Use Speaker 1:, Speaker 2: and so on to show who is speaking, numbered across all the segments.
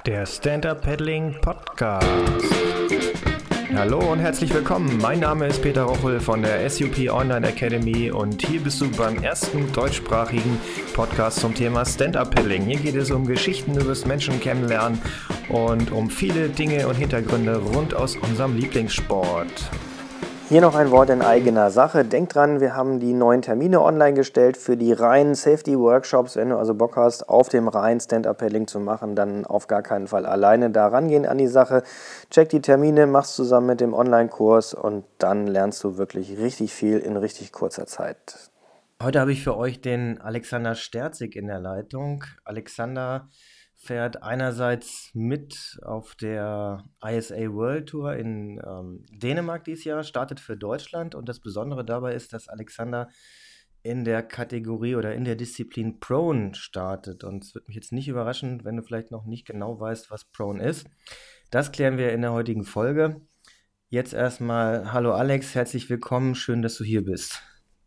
Speaker 1: Der Stand-Up Paddling Podcast. Hallo und herzlich willkommen. Mein Name ist Peter Rochel von der SUP Online Academy und hier bist du beim ersten deutschsprachigen Podcast zum Thema Stand-Up Paddling. Hier geht es um Geschichten über das Menschen kennenlernen und um viele Dinge und Hintergründe rund aus unserem Lieblingssport. Hier noch ein Wort in eigener Sache. Denk dran, wir haben die neuen Termine online gestellt für die reinen Safety-Workshops. Wenn du also Bock hast, auf dem reinen Stand-Up-Paddling zu machen, dann auf gar keinen Fall alleine da rangehen an die Sache. Check die Termine, mach's zusammen mit dem Online-Kurs und dann lernst du wirklich richtig viel in richtig kurzer Zeit. Heute habe ich für euch den Alexander Sterzig in der Leitung. Alexander fährt einerseits mit auf der ISA World Tour in Dänemark dieses Jahr, startet für Deutschland und das Besondere dabei ist, dass Alexander in der Kategorie oder in der Disziplin Prone startet und es wird mich jetzt nicht überraschen, wenn du vielleicht noch nicht genau weißt, was Prone ist. Das klären wir in der heutigen Folge. Jetzt erstmal, hallo Alex, herzlich willkommen, schön, dass du hier bist.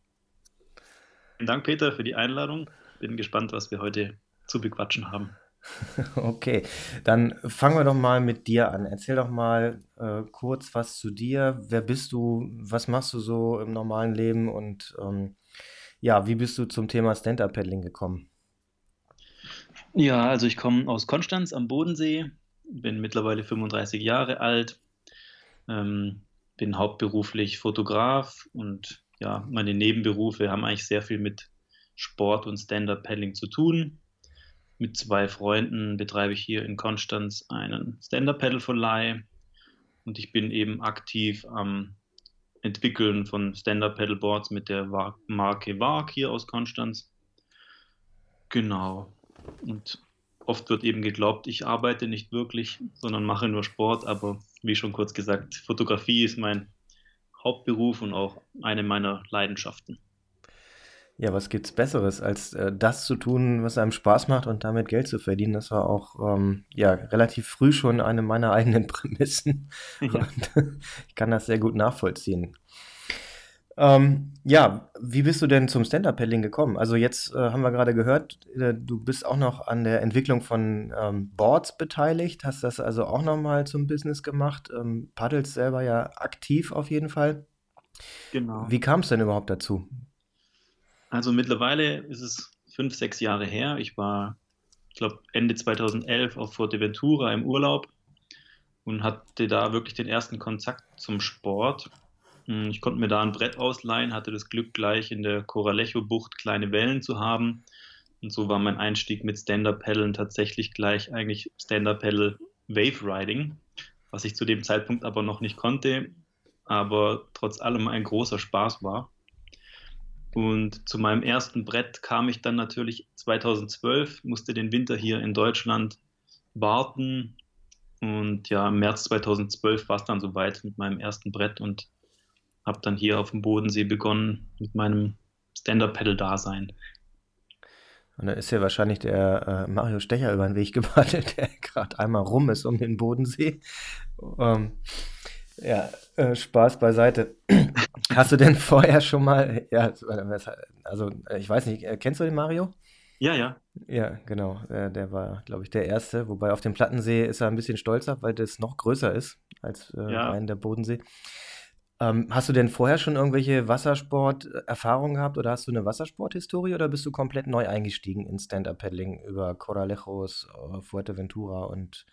Speaker 2: Vielen Dank, Peter, für die Einladung. Bin gespannt, was wir heute zu bequatschen haben.
Speaker 1: Okay, dann fangen wir doch mal mit dir an. Erzähl doch mal kurz was zu dir. Wer bist du? Was machst du so im normalen Leben? Und ja, wie bist du zum Thema Stand-Up-Paddling gekommen?
Speaker 2: Ja, also ich komme aus Konstanz am Bodensee, bin mittlerweile 35 Jahre alt, bin hauptberuflich Fotograf und ja, meine Nebenberufe haben eigentlich sehr viel mit Sport und Stand-Up-Paddling zu tun. Mit 2 Freunden betreibe ich hier in Konstanz einen Stand-Up-Paddle-Verleih und ich bin eben aktiv am Entwickeln von Stand-Up-Paddleboards mit der Marke WARC hier aus Konstanz. Genau. Und oft wird eben geglaubt, ich arbeite nicht wirklich, sondern mache nur Sport. Aber wie schon kurz gesagt, Fotografie ist mein Hauptberuf und auch eine meiner Leidenschaften.
Speaker 1: Ja, was gibt's Besseres, als das zu tun, was einem Spaß macht und damit Geld zu verdienen? Das war auch ja relativ früh schon eine meiner eigenen Prämissen
Speaker 2: Ja.
Speaker 1: und ich kann das sehr gut nachvollziehen. Ja, wie bist du denn zum Stand-Up-Paddling gekommen? Also jetzt haben wir gerade gehört, du bist auch noch an der Entwicklung von Boards beteiligt, hast das also auch nochmal zum Business gemacht, paddelst selber ja aktiv auf jeden Fall.
Speaker 2: Genau.
Speaker 1: Wie kam es denn überhaupt dazu?
Speaker 2: Also mittlerweile ist es 5, 6 Jahre her. Ich war, ich glaube, Ende 2011 auf Fuerteventura im Urlaub und hatte da wirklich den ersten Kontakt zum Sport. Ich konnte mir da ein Brett ausleihen, hatte das Glück, gleich in der Coralejo-Bucht kleine Wellen zu haben. Und so war mein Einstieg mit Stand-Up-Paddeln tatsächlich gleich eigentlich Stand-Up-Paddle Wave Riding, was ich zu dem Zeitpunkt aber noch nicht konnte, aber trotz allem ein großer Spaß war. Und zu meinem ersten Brett kam ich dann natürlich 2012, musste den Winter hier in Deutschland warten. Und ja, im März 2012 war es dann soweit mit meinem ersten Brett und habe dann hier auf dem Bodensee begonnen mit meinem Stand-Up-Paddle-Dasein.
Speaker 1: Und da ist ja wahrscheinlich der Mario Stecher über den Weg gepaddelt, der gerade einmal rum ist um den Bodensee. Ähm, ja, Spaß beiseite. Hast du denn vorher schon mal, ja, also ich weiß nicht, kennst du den Mario?
Speaker 2: Ja, ja,
Speaker 1: Ja, genau. Der war, glaube ich, der Erste. Wobei auf dem Plattensee ist er ein bisschen stolzer, weil das noch größer ist als
Speaker 2: ja.
Speaker 1: rein der Bodensee. Hast du denn vorher schon irgendwelche Wassersport-Erfahrungen gehabt oder hast du eine Wassersport-Historie oder bist du komplett neu eingestiegen in Stand-Up-Paddling über Corralejos, Fuerteventura und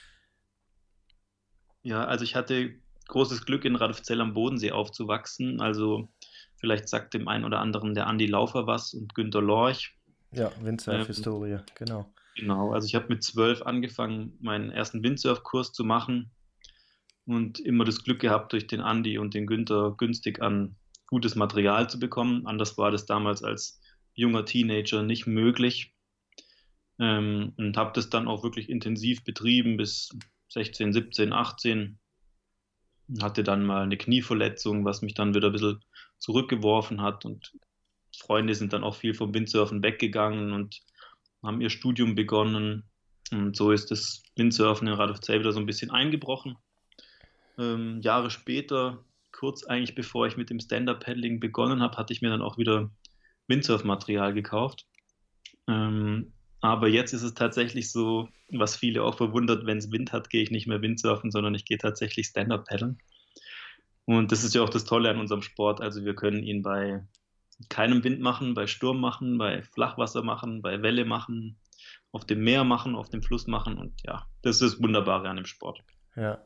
Speaker 2: Ja, also ich hatte großes Glück, in Radolfzell am Bodensee aufzuwachsen. Also vielleicht sagt dem einen oder anderen der Andi Laufer was und Günter Lorch.
Speaker 1: ja,
Speaker 2: Ähm,
Speaker 1: Windsurf-Historie, genau.
Speaker 2: genau, also ich habe mit 12 angefangen, meinen ersten Windsurf-Kurs zu machen und immer das Glück gehabt, durch den Andi und den Günther günstig an gutes Material zu bekommen. Anders war das damals als junger Teenager nicht möglich. Und habe das dann auch wirklich intensiv betrieben bis 16, 17, 18. Hatte dann mal eine Knieverletzung, was mich dann wieder ein bisschen zurückgeworfen hat. Und Freunde sind dann auch viel vom Windsurfen weggegangen und haben ihr Studium begonnen. Und so ist das Windsurfen in Radolfzell wieder so ein bisschen eingebrochen. Jahre später, kurz eigentlich bevor ich mit dem Stand-Up-Paddling begonnen habe, hatte ich mir dann auch wieder Windsurf-Material gekauft. Ähm, Aber jetzt ist es tatsächlich so, was viele auch verwundert, wenn es Wind hat, gehe ich nicht mehr Windsurfen, sondern ich gehe tatsächlich Stand-Up-Paddeln. Und das ist ja auch das Tolle an unserem Sport. Also wir können ihn bei keinem Wind machen, bei Sturm machen, bei Flachwasser machen, bei Welle machen, auf dem Meer machen, auf dem Fluss machen. Und ja, das ist das Wunderbare an dem Sport.
Speaker 1: Ja.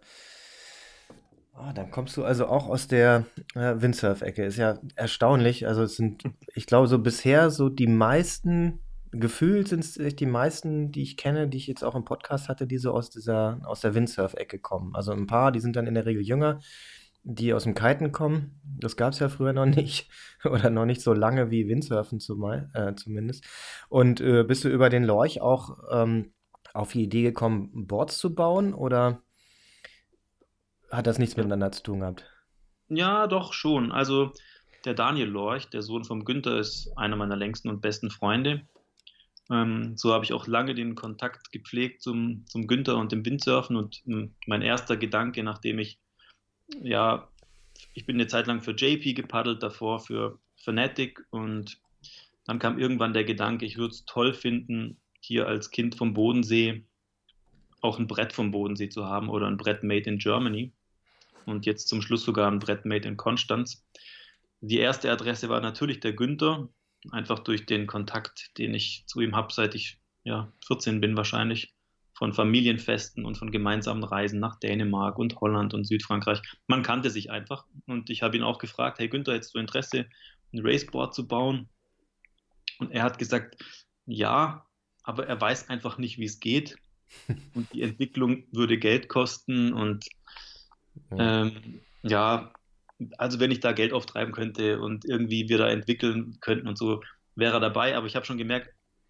Speaker 1: Ah, dann kommst du also auch aus der Windsurf-Ecke. Ist ja erstaunlich. Also es sind, ich glaube, so bisher so die meisten, gefühlt sind es echt die meisten, die ich kenne, die ich jetzt auch im Podcast hatte, die so aus der Windsurf-Ecke kommen. Also ein paar, die sind dann in der Regel jünger, die aus dem Kiten kommen. Das gab es ja früher noch nicht. Oder noch nicht so lange wie Windsurfen zumindest. Und bist du über den Lorch auch auf die Idee gekommen, Boards zu bauen? Oder hat das nichts
Speaker 2: Ja,
Speaker 1: miteinander zu tun gehabt?
Speaker 2: ja, doch schon. Also der Daniel Lorch, der Sohn vom Günther, ist einer meiner längsten und besten Freunde. So habe ich auch lange den Kontakt gepflegt zum Günther und dem Windsurfen. Und mein erster Gedanke, nachdem ja, ich bin eine Zeit lang für JP gepaddelt, davor für Fnatic. Und dann kam irgendwann der Gedanke, ich würde es toll finden, hier als Kind vom Bodensee auch ein Brett vom Bodensee zu haben oder ein Brett made in Germany. Und jetzt zum Schluss sogar ein Brett made in Konstanz. Die erste Adresse war natürlich der Günther, einfach durch den Kontakt, den ich zu ihm habe, seit ich 14 bin wahrscheinlich, von Familienfesten und von gemeinsamen Reisen nach Dänemark und Holland und Südfrankreich. Man kannte sich einfach und ich habe ihn auch gefragt, hey Günther, hättest du Interesse, ein Raceboard zu bauen? Und er hat gesagt, ja, aber er weiß einfach nicht, wie es geht und die Entwicklung würde Geld kosten und
Speaker 1: Ja.
Speaker 2: ja, also wenn ich da Geld auftreiben könnte und irgendwie wir da entwickeln könnten und so, wäre er dabei. Aber ich habe schon gemerkt,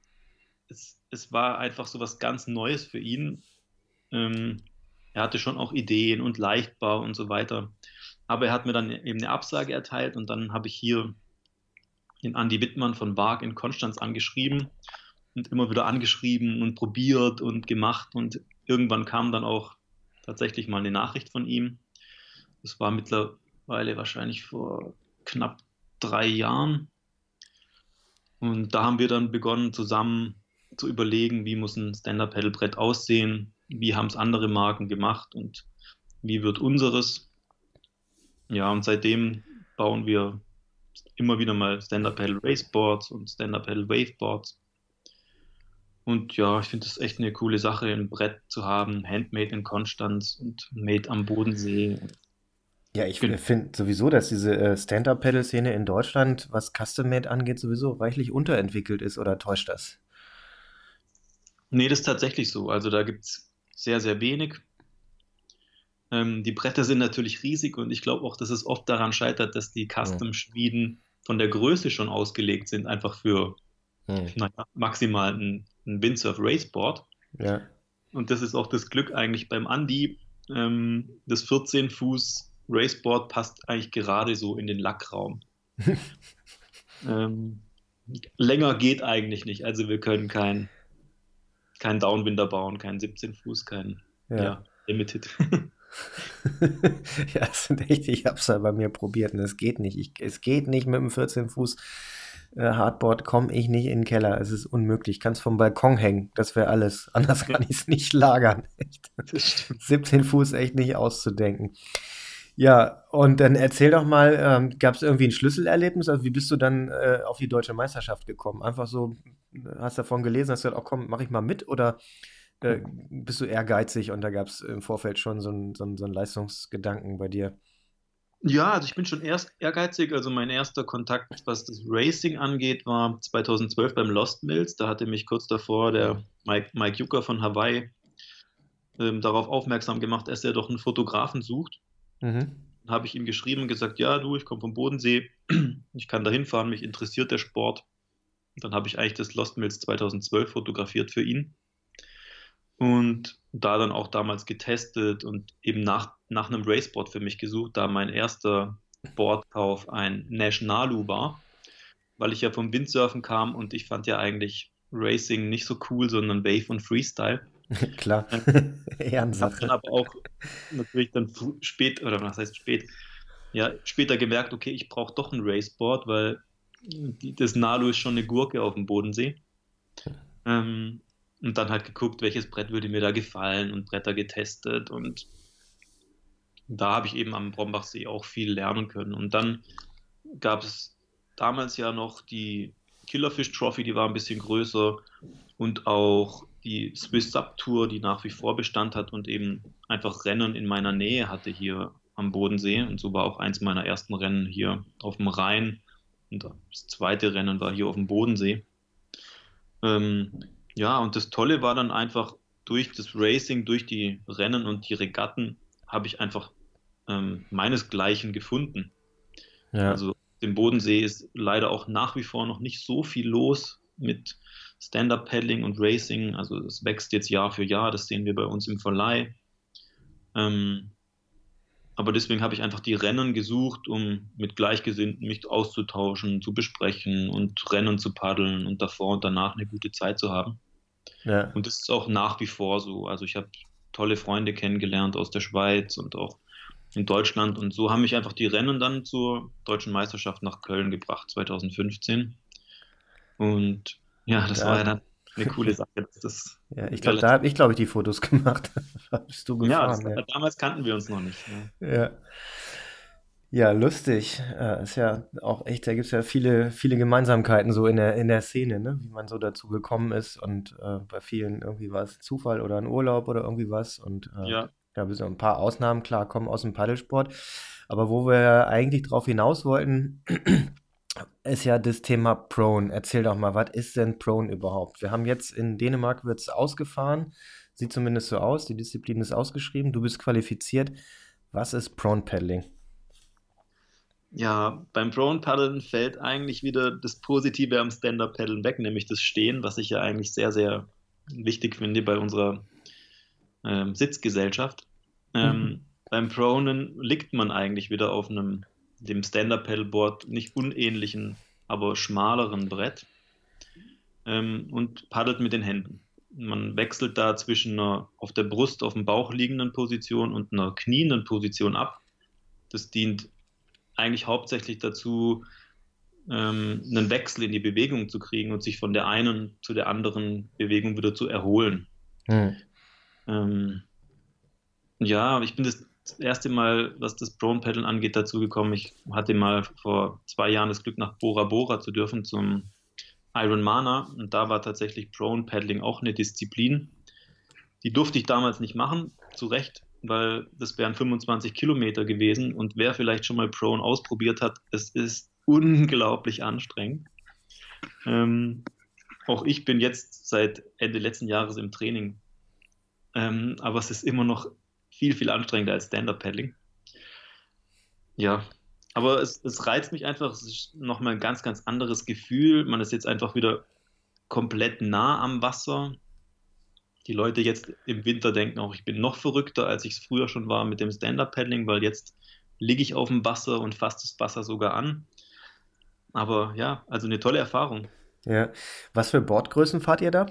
Speaker 2: es war einfach so was ganz Neues für ihn. Ähm, Er hatte schon auch Ideen und Leichtbau und so weiter. Aber er hat mir dann eben eine Absage erteilt und dann habe ich hier den Andi Wittmann von Bark in Konstanz angeschrieben und immer wieder angeschrieben und probiert und gemacht und irgendwann kam dann auch tatsächlich mal eine Nachricht von ihm. Das war mittlerweile wahrscheinlich vor knapp 3 Jahren. Und da haben wir dann begonnen, zusammen zu überlegen, wie muss ein Stand-Up-Paddle-Brett aussehen, wie haben es andere Marken gemacht und wie wird unseres. Ja, und seitdem bauen wir immer wieder mal Stand-Up-Paddle-Raceboards und Stand-Up-Paddle-Waveboards. Und ja, ich finde es echt eine coole Sache, ein Brett zu haben, handmade in Konstanz und made am Bodensee.
Speaker 1: Ja, ich
Speaker 2: Genau.
Speaker 1: finde sowieso, dass diese Stand-Up-Paddle-Szene in Deutschland, was Custom-Made angeht, sowieso reichlich unterentwickelt ist, oder täuscht das?
Speaker 2: Nee, das ist tatsächlich so. Also da gibt es sehr, sehr wenig. Die Bretter sind natürlich riesig und ich glaube auch, dass es oft daran scheitert, dass die
Speaker 1: Hm.
Speaker 2: Custom-Schmieden von der Größe schon ausgelegt sind, einfach für
Speaker 1: Hm.
Speaker 2: maximal ein Windsurf Raceboard.
Speaker 1: Ja.
Speaker 2: Und das ist auch das Glück eigentlich beim Andi. Das 14 Fuß Raceboard passt eigentlich gerade so in den Lackraum. Ähm, Länger geht eigentlich nicht. Also wir können kein Downwinder bauen, kein 17 Fuß, kein
Speaker 1: Ja.
Speaker 2: Limited.
Speaker 1: Ja, das sind echt, ich habe es ja bei mir probiert und es geht nicht. Es geht nicht mit dem 14 Fuß Hardboard, komme ich nicht in den Keller. Es ist unmöglich. Ich kann es vom Balkon hängen. Das wäre alles. Anders kann ich es nicht lagern. Echt.
Speaker 2: Das stimmt.
Speaker 1: 17 Fuß echt nicht auszudenken. Ja, und dann erzähl doch mal, gab es irgendwie ein Schlüsselerlebnis? Also wie bist du dann auf die deutsche Meisterschaft gekommen? Einfach so, hast davon gelesen, hast gesagt, oh komm, mach ich mal mit? Oder bist du ehrgeizig und da gab es im Vorfeld schon so einen Leistungsgedanken bei dir?
Speaker 2: Ja, also ich bin schon erst ehrgeizig. Also mein erster Kontakt, was das Racing angeht, war 2012 beim Lost Mills. Da hatte mich kurz davor
Speaker 1: Hm.
Speaker 2: der Mike Jucker von Hawaii darauf aufmerksam gemacht, dass er doch einen Fotografen sucht.
Speaker 1: Mhm.
Speaker 2: Dann habe ich ihm geschrieben und gesagt, ja, du, ich komme vom Bodensee, ich kann da hinfahren, mich interessiert der Sport. Und dann habe ich eigentlich das Lost Mills 2012 fotografiert für ihn und da dann auch damals getestet und eben nach einem Raceboard für mich gesucht, da mein erster Boardkauf ein Nationalu war, weil ich ja vom Windsurfen kam und ich fand ja eigentlich Racing nicht so cool, sondern Wave und Freestyle.
Speaker 1: Klar.
Speaker 2: Äh, Habe dann
Speaker 1: Ehrensache.
Speaker 2: aber auch natürlich dann spät, oder was heißt spät, ja, später gemerkt, okay, ich brauche doch ein Raceboard, weil das Nalu ist schon eine Gurke auf dem Bodensee. Ähm, und dann halt geguckt, welches Brett würde mir da gefallen und Bretter getestet. Und da habe ich eben am Brombachsee auch viel lernen können. Und dann gab es damals ja noch die Killerfish Trophy, die war ein bisschen größer, und auch die Swiss Sub Tour, die nach wie vor Bestand hat und eben einfach Rennen in meiner Nähe hatte hier am Bodensee. Und so war auch eins meiner ersten Rennen hier auf dem Rhein. Und das zweite Rennen war hier auf dem Bodensee. Ähm, ja, und das Tolle war dann einfach durch das Racing, durch die Rennen und die Regatten, habe ich einfach meinesgleichen gefunden.
Speaker 1: Ja.
Speaker 2: Also dem Bodensee ist leider auch nach wie vor noch nicht so viel los mit Stand-Up-Paddling und Racing. Also es wächst jetzt Jahr für Jahr, das sehen wir bei uns im Verleih. Ähm, aber deswegen habe ich einfach die Rennen gesucht, um mit Gleichgesinnten mich auszutauschen, zu besprechen und Rennen zu paddeln und davor und danach eine gute Zeit zu haben.
Speaker 1: Ja.
Speaker 2: Und das ist auch nach wie vor so. Also ich habe tolle Freunde kennengelernt aus der Schweiz und auch in Deutschland. Und so haben mich einfach die Rennen dann zur deutschen Meisterschaft nach Köln gebracht, 2015. Und ja, das war ja
Speaker 1: Da,
Speaker 2: dann eine coole Sache. Das
Speaker 1: ja, ich glaube, da
Speaker 2: relativ,
Speaker 1: habe ich, glaube ich, die Fotos gemacht. Da bist du
Speaker 2: ja,
Speaker 1: gefahren, ja.
Speaker 2: damals kannten wir uns noch nicht. Ne?
Speaker 1: Ja. Ja, lustig. Ist ja auch echt, da gibt es ja viele, viele Gemeinsamkeiten so in der Szene, ne? Wie man so dazu gekommen ist. Und bei vielen irgendwie war es Zufall oder ein Urlaub oder irgendwie was. Und
Speaker 2: Ja,
Speaker 1: ja, bis auf ein paar Ausnahmen, klar, kommen aus dem Paddelsport. Aber wo wir eigentlich drauf hinaus wollten, ist ja das Thema Prone. Erzähl doch mal, was ist denn Prone überhaupt? Wir haben jetzt in Dänemark wird es ausgefahren. Sieht zumindest so aus. Die Disziplin ist ausgeschrieben. Du bist qualifiziert. Was ist Prone Paddling?
Speaker 2: ja, beim Drone-Paddeln fällt eigentlich wieder das Positive am Stand-Up-Paddeln weg, nämlich das Stehen, was ich ja eigentlich sehr, sehr wichtig finde bei unserer Sitzgesellschaft. Beim Pronen liegt man eigentlich wieder auf dem Stand-Up-Paddleboard nicht unähnlichen, aber schmaleren Brett und paddelt mit den Händen. Man wechselt da zwischen einer auf der Brust, auf dem Bauch liegenden Position und einer knienden Position ab. Das dient eigentlich hauptsächlich dazu, einen Wechsel in die Bewegung zu kriegen und sich von der einen zu der anderen Bewegung wieder zu erholen.
Speaker 1: Hm.
Speaker 2: Ähm, ja, ich bin das erste Mal, was das Prone-Paddeln angeht, dazu gekommen. Ich hatte mal vor 2 Jahren das Glück, nach Bora Bora zu dürfen zum Ironmana. Und da war tatsächlich Prone-Paddling auch eine Disziplin. Die durfte ich damals nicht machen, zu Recht, weil das wären 25 Kilometer gewesen. Und wer vielleicht schon mal Prone ausprobiert hat, es ist unglaublich anstrengend. Ähm, auch ich bin jetzt seit Ende letzten Jahres im Training, aber es ist immer noch viel, viel anstrengender als Stand-Up-Paddling. Ja, aber es reizt mich einfach. Es ist nochmal ein ganz, ganz anderes Gefühl. Man ist jetzt einfach wieder komplett nah am Wasser. Die Leute jetzt im Winter denken auch, ich bin noch verrückter, als ich es früher schon war mit dem Stand-Up-Paddling, weil jetzt liege ich auf dem Wasser und fasse das Wasser sogar an. Aber ja, also eine tolle Erfahrung.
Speaker 1: Ja. Was für Bordgrößen fahrt ihr da?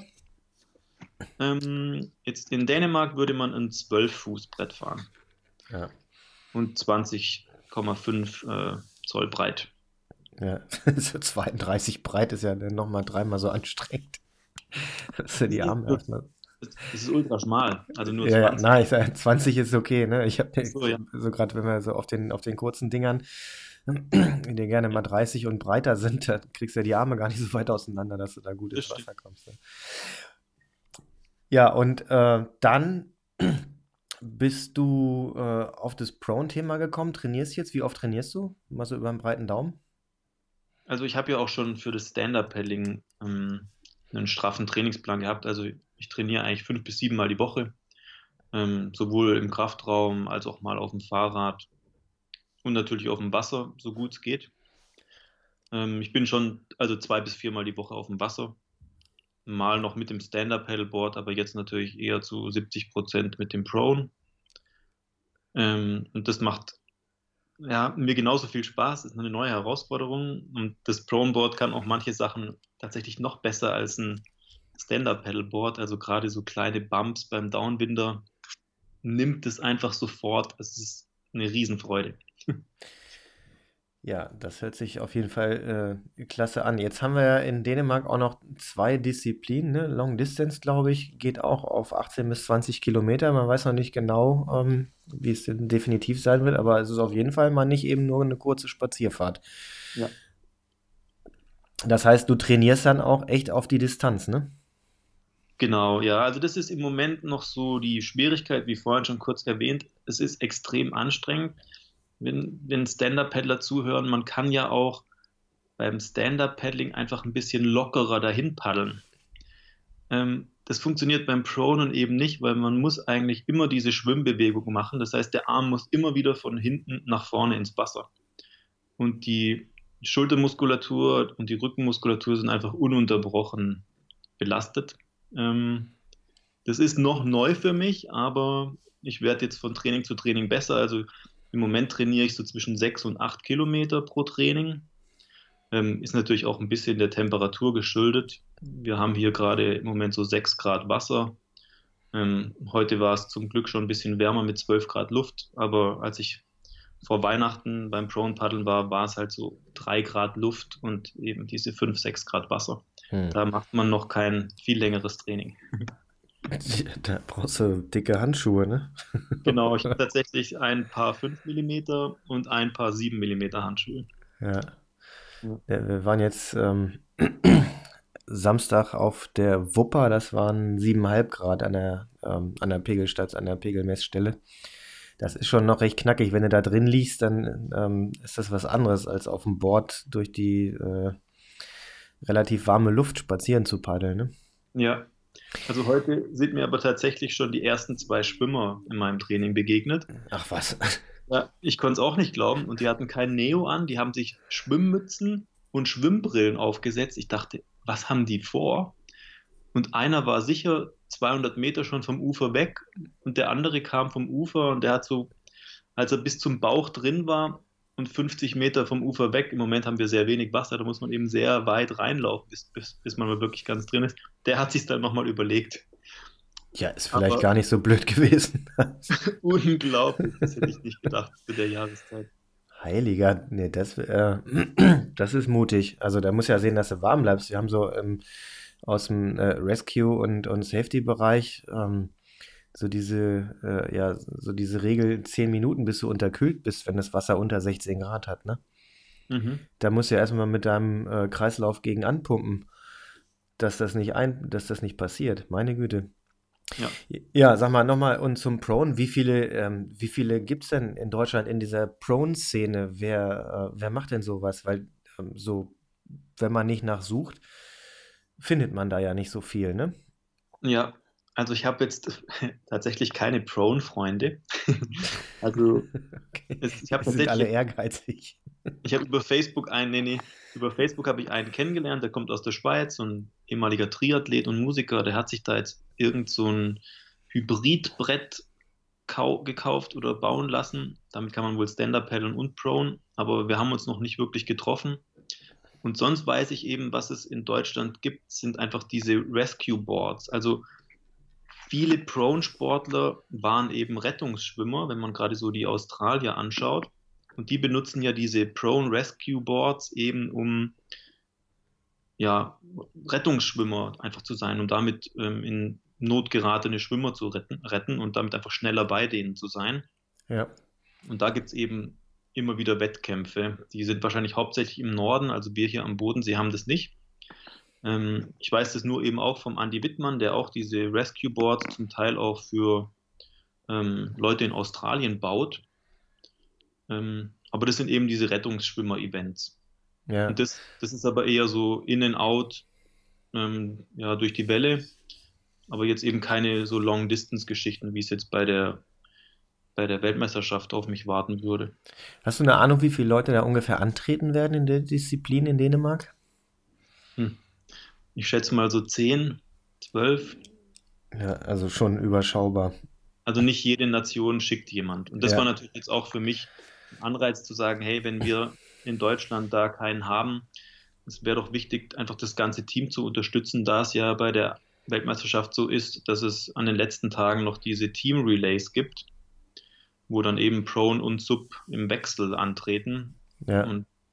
Speaker 2: Jetzt in Dänemark würde man ein 12-Fuß-Brett fahren
Speaker 1: Ja.
Speaker 2: und 20,5 Zoll breit.
Speaker 1: Ja. So 32 breit ist ja dann nochmal dreimal so anstrengend. Dass du die Arme erstmal.
Speaker 2: Es ist ultra schmal, also nur
Speaker 1: Ja, ja,
Speaker 2: 20.
Speaker 1: nein, ich sag, 20 ist okay, ne? Ich habe
Speaker 2: So, ja,
Speaker 1: so gerade, wenn wir so auf den kurzen Dingern, die gerne mal 30 und breiter sind, dann kriegst du ja die Arme gar nicht so weit auseinander, dass du da gut
Speaker 2: das
Speaker 1: ins
Speaker 2: stimmt.
Speaker 1: Wasser kommst. Ne? Ja, und dann bist du auf das Prone-Thema gekommen, trainierst jetzt. Wie oft trainierst du? Mal so über einen breiten Daumen?
Speaker 2: Also ich habe ja auch schon für das Stand-Up-Paddling einen straffen Trainingsplan gehabt. Also ich trainiere eigentlich 5 bis 7 Mal die Woche, sowohl im Kraftraum als auch mal auf dem Fahrrad und natürlich auf dem Wasser, so gut es geht. Ich bin schon also 2 bis 4 Mal die Woche auf dem Wasser, mal noch mit dem Stand-Up-Paddleboard, aber jetzt natürlich eher zu 70% mit dem Prone. Und das macht ja, mir genauso viel Spaß, ist eine neue Herausforderung und das Prone-Board kann auch manche Sachen tatsächlich noch besser als ein Stand-Up-Paddleboard, also gerade so kleine Bumps beim Downwinder nimmt es einfach sofort. Es ist eine Riesenfreude.
Speaker 1: Ja, das hört sich auf jeden Fall klasse an. Jetzt haben wir ja in Dänemark auch noch zwei Disziplinen, ne? Long Distance, glaube ich, geht auch auf 18 bis 20 Kilometer. Man weiß noch nicht genau, wie es denn definitiv sein wird, aber es ist auf jeden Fall mal nicht eben nur eine kurze Spazierfahrt.
Speaker 2: Ja.
Speaker 1: Das heißt, du trainierst dann auch echt auf die Distanz, ne?
Speaker 2: Genau, ja. Also das ist im Moment noch so die Schwierigkeit, wie vorhin schon kurz erwähnt. Es ist extrem anstrengend. Wenn Stand-Up-Paddler zuhören, man kann ja auch beim Stand-Up-Paddling einfach ein bisschen lockerer dahin paddeln. Das funktioniert beim Pronen eben nicht, weil man muss eigentlich immer diese Schwimmbewegung machen. Das heißt, der Arm muss immer wieder von hinten nach vorne ins Wasser. Und die Schultermuskulatur und die Rückenmuskulatur sind einfach ununterbrochen belastet. Das ist noch neu für mich, aber ich werde jetzt von Training zu Training besser. Also im Moment trainiere ich so zwischen 6 und 8 Kilometer pro Training. Ist natürlich auch ein bisschen der Temperatur geschuldet. Wir haben hier gerade im Moment so 6 Grad Wasser. Heute war es zum Glück schon ein bisschen wärmer mit 12 Grad Luft, aber als ich vor Weihnachten beim Prone-Paddeln war, war es halt so 3 Grad Luft und eben diese 5, 6 Grad Wasser.
Speaker 1: Hm.
Speaker 2: Da macht man noch kein viel längeres Training.
Speaker 1: Da brauchst du dicke Handschuhe, ne?
Speaker 2: Genau, ich habe tatsächlich ein paar 5 Millimeter und ein paar 7 Millimeter Handschuhe.
Speaker 1: Ja.
Speaker 2: Ja.
Speaker 1: Wir waren jetzt Samstag auf der Wupper, das waren 7,5 Grad an der Pegelstadt, an der Pegelmessstelle. Das ist schon noch recht knackig. Wenn du da drin liegst, dann ist das was anderes, als auf dem Board durch die relativ warme Luft spazieren zu paddeln. Ne?
Speaker 2: Ja, also heute sind mir aber tatsächlich schon die ersten 2 Schwimmer in meinem Training begegnet.
Speaker 1: Ach was.
Speaker 2: Ja, ich konnte es auch nicht glauben und die hatten kein Neo an, die haben sich Schwimmmützen und Schwimmbrillen aufgesetzt. Ich dachte, was haben die vor? Und einer war sicher 200 Meter schon vom Ufer weg und der andere kam vom Ufer und der hat so, als er bis zum Bauch drin war und 50 Meter vom Ufer weg, im Moment haben wir sehr wenig Wasser, da muss man eben sehr weit reinlaufen, bis man mal wirklich ganz drin ist. Der hat sich dann nochmal überlegt.
Speaker 1: Ja, ist vielleicht
Speaker 2: Aber
Speaker 1: gar nicht so blöd gewesen.
Speaker 2: unglaublich, das hätte ich nicht gedacht zu der Jahreszeit.
Speaker 1: Heiliger, nee, das ist mutig. Also da muss ja sehen, dass du warm bleibst. Wir haben so aus dem Rescue und Safety-Bereich so diese Regel 10 Minuten, bis du unterkühlt bist, wenn das Wasser unter 16 Grad hat, ne?
Speaker 2: Mhm.
Speaker 1: Da musst du ja erstmal mit deinem Kreislauf gegen anpumpen, dass das nicht passiert. Meine Güte.
Speaker 2: Ja.
Speaker 1: Ja, sag mal nochmal, und zum Prone, wie viele gibt es denn in Deutschland in dieser Prone-Szene? Wer macht denn sowas? Weil so, wenn man nicht nachsucht, findet man da ja nicht so viel, ne?
Speaker 2: Ja, also ich habe jetzt tatsächlich keine Prone-Freunde. Also
Speaker 1: Okay.
Speaker 2: ich habe
Speaker 1: Die sind alle
Speaker 2: tatsächlich,
Speaker 1: ehrgeizig.
Speaker 2: ich habe über Facebook über Facebook habe ich einen kennengelernt, der kommt aus der Schweiz, so ein ehemaliger Triathlet und Musiker, der hat sich da jetzt irgend so ein Hybridbrett gekauft oder bauen lassen. Damit kann man wohl Stand-Up paddeln und Prone, aber wir haben uns noch nicht wirklich getroffen. Und sonst weiß ich eben, was es in Deutschland gibt, sind einfach diese Rescue Boards. Also viele Prone-Sportler waren eben Rettungsschwimmer, wenn man gerade so die Australier anschaut. Und die benutzen ja diese Prone Rescue Boards eben, um ja, Rettungsschwimmer einfach zu sein, um damit in Not geratene Schwimmer zu retten und damit einfach schneller bei denen zu sein.
Speaker 1: Ja.
Speaker 2: Und da gibt es eben immer wieder Wettkämpfe. Die sind wahrscheinlich hauptsächlich im Norden, also wir hier am Bodensee haben das nicht. Ich weiß das nur eben auch vom Andy Wittmann, der auch diese Rescue Boards zum Teil auch für Leute in Australien baut. Aber das sind eben diese Rettungsschwimmer-Events.
Speaker 1: Ja.
Speaker 2: Und das ist aber eher so in and out, ja, durch die Welle, aber jetzt eben keine so Long-Distance-Geschichten, wie es jetzt bei der Weltmeisterschaft auf mich warten würde.
Speaker 1: Hast du eine Ahnung, wie viele Leute da ungefähr antreten werden in der Disziplin in Dänemark?
Speaker 2: Hm. Ich schätze mal so 10, 12.
Speaker 1: Ja, also schon überschaubar.
Speaker 2: Also nicht jede Nation schickt jemand. Und das war
Speaker 1: Ja,
Speaker 2: natürlich jetzt auch für mich ein Anreiz zu sagen, hey, wenn wir in Deutschland da keinen haben, es wäre doch wichtig, einfach das ganze Team zu unterstützen, da es ja bei der Weltmeisterschaft so ist, dass es an den letzten Tagen noch diese Team-Relays gibt, wo dann eben Prone und Sub im Wechsel antreten.
Speaker 1: ja.
Speaker 2: Und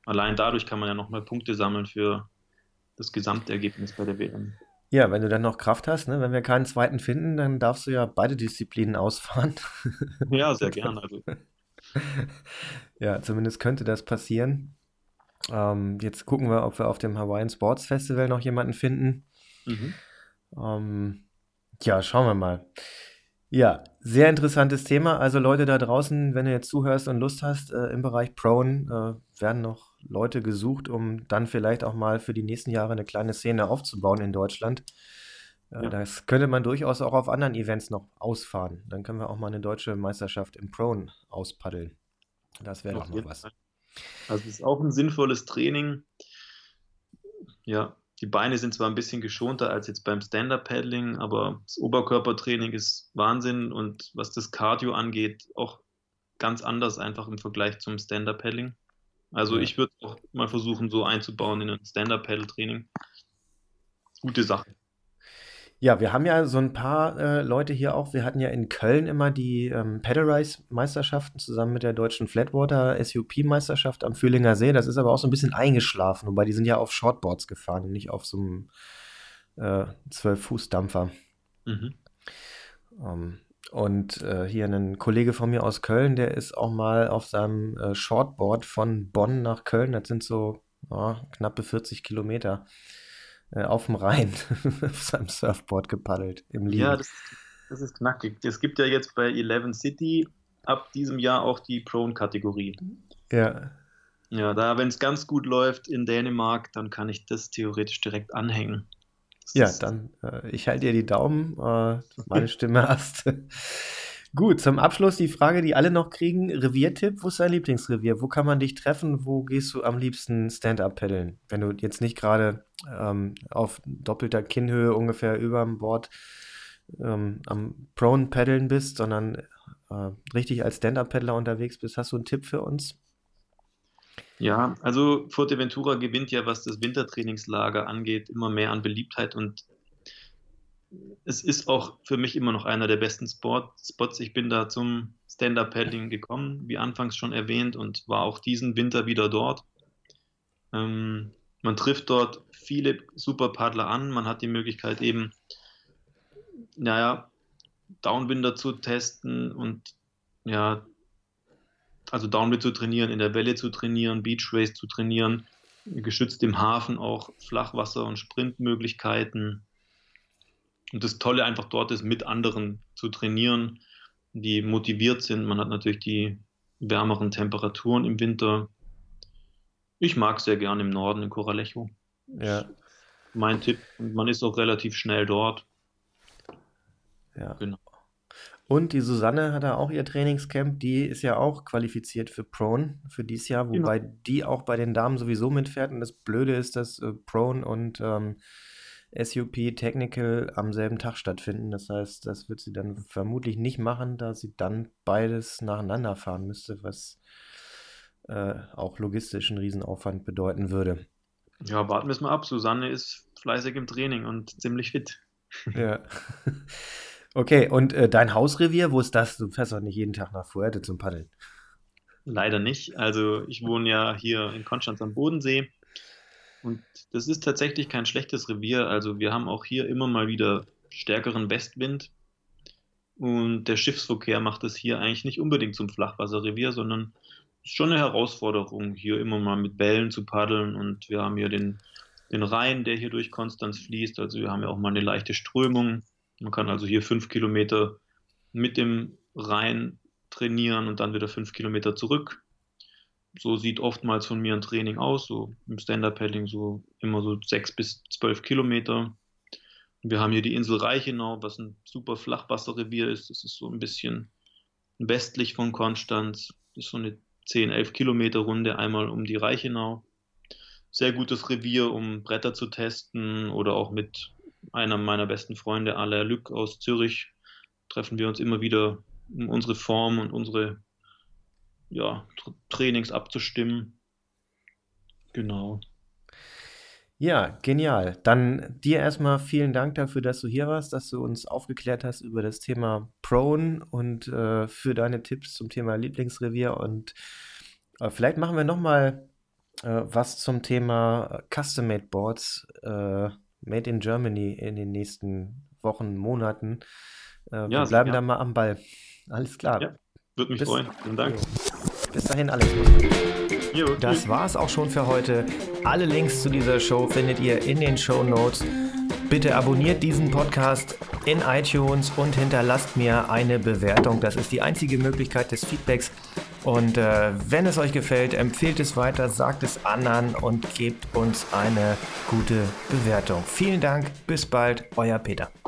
Speaker 2: allein dadurch kann man ja nochmal Punkte sammeln für das Gesamtergebnis bei der WM.
Speaker 1: Ja, wenn du dann noch Kraft hast, ne? Wenn wir keinen zweiten finden, dann darfst du ja beide Disziplinen ausfahren.
Speaker 2: Ja, sehr gern. Also,
Speaker 1: Ja, zumindest könnte das passieren. Jetzt gucken wir, ob wir auf dem Hawaiian Sports Festival noch jemanden finden.
Speaker 2: mhm.
Speaker 1: Ähm, ja, schauen wir mal. Ja, sehr interessantes Thema. Also Leute da draußen, wenn du jetzt zuhörst und Lust hast, im Bereich Prone werden noch Leute gesucht, um dann vielleicht auch mal für die nächsten Jahre eine kleine Szene aufzubauen in Deutschland.
Speaker 2: Ja,
Speaker 1: Das könnte man durchaus auch auf anderen Events noch ausfahren. Dann können wir auch mal eine deutsche Meisterschaft im Prone auspaddeln. Das wäre doch
Speaker 2: auf
Speaker 1: noch
Speaker 2: jeden
Speaker 1: was.
Speaker 2: Fall. Also es ist auch ein sinnvolles Training. Ja, die Beine sind zwar ein bisschen geschonter als jetzt beim Stand-Up-Paddling, aber das Oberkörpertraining ist Wahnsinn und was das Cardio angeht, auch ganz anders einfach im Vergleich zum Stand-Up-Paddling. Also
Speaker 1: Ja.
Speaker 2: ich würde auch mal versuchen, so einzubauen in ein Stand-Up-Paddle-Training. Gute Sache.
Speaker 1: Ja, wir haben ja so ein paar Leute hier auch. Wir hatten ja in Köln immer die Paddle Race Meisterschaften zusammen mit der deutschen Flatwater SUP Meisterschaft am Fühlinger See. Das ist aber auch so ein bisschen eingeschlafen, wobei die sind ja auf Shortboards gefahren und nicht auf so einem 12-Fuß-Dampfer.
Speaker 2: Mhm.
Speaker 1: Und hier ein Kollege von mir aus Köln, der ist auch mal auf seinem Shortboard von Bonn nach Köln, das sind so knappe 40 Kilometer, auf dem Rhein auf seinem Surfboard gepaddelt im
Speaker 2: Ja,
Speaker 1: Liegen.
Speaker 2: das ist knackig. Es gibt ja jetzt bei 11 City ab diesem Jahr auch die Prone-Kategorie.
Speaker 1: Ja,
Speaker 2: Ja, da, wenn es ganz gut läuft in Dänemark, dann kann ich das theoretisch direkt anhängen. Das
Speaker 1: ja,
Speaker 2: ist,
Speaker 1: dann ich halte dir die Daumen, meine Stimme hast. Gut, zum Abschluss die Frage, die alle noch kriegen. Reviertipp, wo ist dein Lieblingsrevier? Wo kann man dich treffen? Wo gehst du am liebsten Stand-up paddeln? Wenn du jetzt nicht gerade auf doppelter Kinnhöhe ungefähr über dem Board am Prone paddeln bist, sondern richtig als Stand-up-Paddler unterwegs bist, hast du einen Tipp für uns?
Speaker 2: ja, also Fuerteventura gewinnt ja, was das Wintertrainingslager angeht, immer mehr an Beliebtheit und es ist auch für mich immer noch einer der besten Spots. Ich bin da zum Stand-Up-Paddling gekommen, wie anfangs schon erwähnt, und war auch diesen Winter wieder dort. Man trifft dort viele super Paddler an. Man hat die Möglichkeit eben, naja, Downwinder zu testen und ja, also Downwind zu trainieren, in der Welle zu trainieren, Beach Race zu trainieren, geschützt im Hafen auch Flachwasser- und Sprintmöglichkeiten. Und das Tolle einfach dort ist, mit anderen zu trainieren, die motiviert sind. Man hat natürlich die wärmeren Temperaturen im Winter. Ich mag sehr gern im Norden in Coralejo.
Speaker 1: Ja,
Speaker 2: Mein Tipp. Und man ist auch relativ schnell dort.
Speaker 1: ja.
Speaker 2: Genau.
Speaker 1: Und die Susanne hat da auch ihr Trainingscamp, die ist ja auch qualifiziert für Prone für dieses Jahr,
Speaker 2: Genau.
Speaker 1: wobei die auch bei den Damen sowieso mitfährt. Und das Blöde ist, dass Prone und SUP Technical am selben Tag stattfinden. Das heißt, das wird sie dann vermutlich nicht machen, da sie dann beides nacheinander fahren müsste, was auch logistisch einen Riesenaufwand bedeuten würde.
Speaker 2: Ja, warten wir es mal ab. Susanne ist fleißig im Training und ziemlich fit.
Speaker 1: Ja. Okay, und dein Hausrevier, wo ist das? Du fährst doch nicht jeden Tag nach Fuerte zum Paddeln.
Speaker 2: Leider nicht. Also ich wohne ja hier in Konstanz am Bodensee und das ist tatsächlich kein schlechtes Revier. Also wir haben auch hier immer mal wieder stärkeren Westwind und der Schiffsverkehr macht es hier eigentlich nicht unbedingt zum Flachwasserrevier, sondern ist schon eine Herausforderung, hier immer mal mit Wellen zu paddeln und wir haben hier den Rhein, der hier durch Konstanz fließt. Also wir haben ja auch mal eine leichte Strömung. Man kann also hier 5 Kilometer mit dem Rhein trainieren und dann wieder 5 Kilometer zurück. So sieht oftmals von mir ein Training aus, so im Stand-Up-Paddling so immer so 6 bis 12 Kilometer. Wir haben hier die Insel Reichenau, was ein super Flachwasserrevier ist. Das ist so ein bisschen westlich von Konstanz. Das ist so eine 10, 11 Kilometer Runde einmal um die Reichenau. Sehr gutes Revier, um Bretter zu testen oder auch mit einer meiner besten Freunde, Alain Lück aus Zürich, treffen wir uns immer wieder, um unsere Form und unsere ja, Trainings abzustimmen. Genau.
Speaker 1: Ja, genial. Dann dir erstmal vielen Dank dafür, dass du hier warst, dass du uns aufgeklärt hast über das Thema Prone und für deine Tipps zum Thema Lieblingsrevier. Und vielleicht machen wir nochmal was zum Thema Custom-Made Boards Made in Germany in den nächsten Wochen, Monaten. Wir bleiben da mal am Ball. Alles klar.
Speaker 2: Ja, würde mich freuen. Vielen Dank.
Speaker 1: Bis dahin, alles Gute. Das war's auch schon für heute. Alle Links zu dieser Show findet ihr in den Shownotes. Bitte abonniert diesen Podcast in iTunes und hinterlasst mir eine Bewertung. Das ist die einzige Möglichkeit des Feedbacks. Und wenn es euch gefällt, empfehlt es weiter, sagt es anderen und gebt uns eine gute Bewertung. Vielen Dank, bis bald, euer Peter.